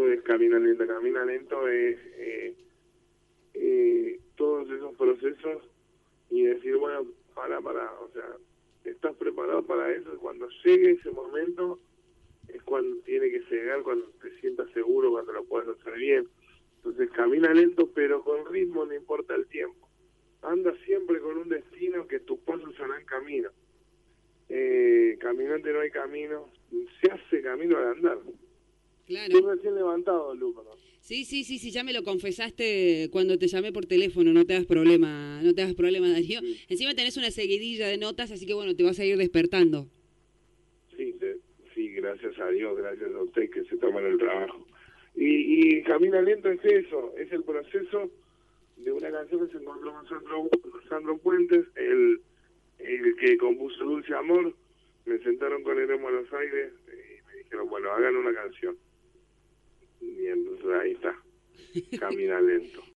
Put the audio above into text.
no es camina lento. Camina lento es todos esos procesos y decir, bueno, para, o sea, estás preparado para eso. Cuando llegue ese momento es cuando tiene que llegar, cuando te sientas seguro, cuando lo puedas hacer bien. Entonces camina lento pero con ritmo, no importa el tiempo. Anda siempre con un destino, que tus pasos serán camino. Caminante no hay camino, se hace camino al andar. Claro. Estoy recién levantado, Luca, ¿no? Sí, ya me lo confesaste cuando te llamé por teléfono, no te hagas problema, Darío. Sí. Encima tenés una seguidilla de notas, así que bueno, te vas a ir despertando. Sí, gracias a Dios, gracias a usted que se toman el trabajo. Y camina lento es eso, es el proceso de una canción que se encontró con Sandro Puentes, el que compuso Dulce Amor. Me sentaron con él en Buenos Aires y me dijeron, bueno, hagan una canción. Y entonces ahí está, camina lento.